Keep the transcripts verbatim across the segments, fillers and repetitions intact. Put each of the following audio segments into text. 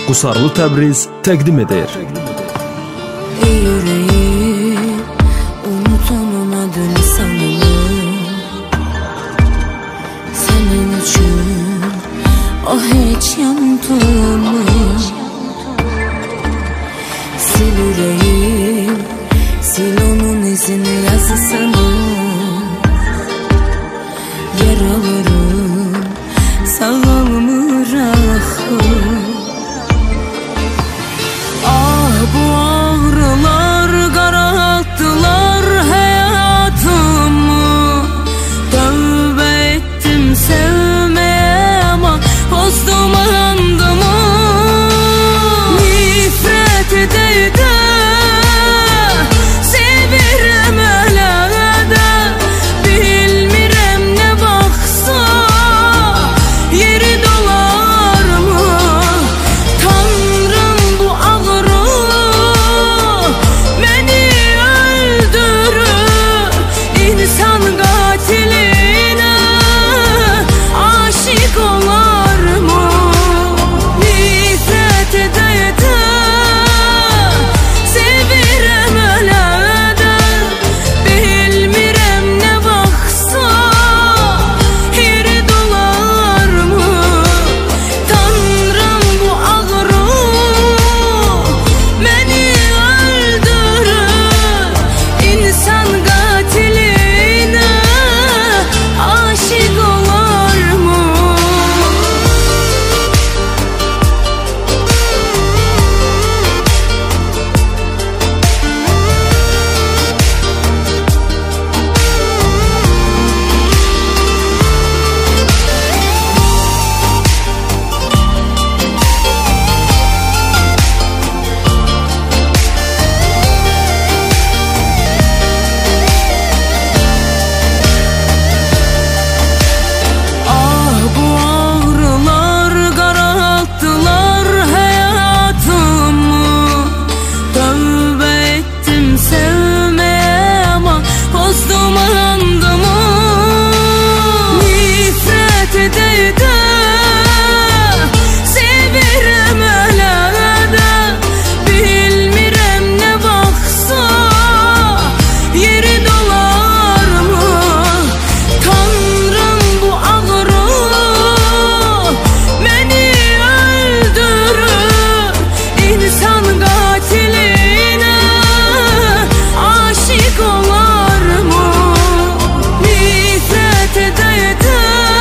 Qusarlı Təbriz təqdim edir. Ey yüreğim, unutamamadın sanını. Senin için o hiç yandım mı? Sil yüreğim, sil onun izini yazısını. Yaralarım sağlamır ahım. Ah bu ağrılar kararttılar hayatımı. Tövbe ettim sevmeye ama bozdum andımı. Nifret edeydi sevirem öyle de. Bilmirem ne baksa yeri dolar mı? Tanrım bu ağrı beni öldürür. İnsan katiline aşık olar mı? Nifret edeydi sevirem öyle de. Bilmirem ne baksa yeri dolar mı? Tanrım bu ağrı beni öldürür. İnsan katiline aşık olar mı? Ah bu ağrılar kararttılar hayatımı. Tövbe ettim sevmeye ama bozdum andımı. Nifret edeydi sevirem öyle de. Bilmirem ne baksa yeri dolar mı? Tanrım bu ağrı beni öldürür. İnsan katiline aşık olar mı? Nifret edeydi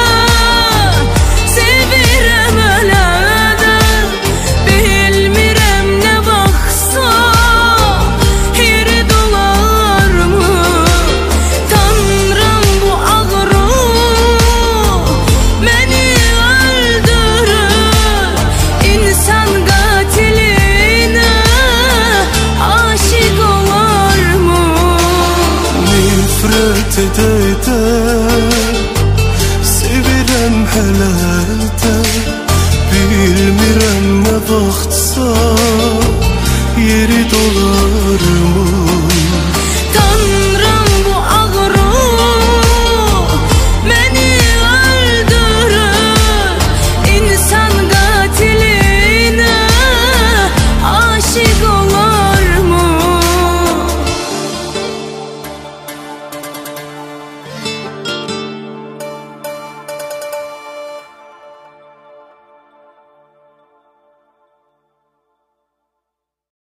sevirem öyle de. Bilmirem ne baksa yeri dolar mı? Tanrım bu ağrı beni öldürür. İnsan katiline aşık olar mı? Nifret edeydi sevirem hele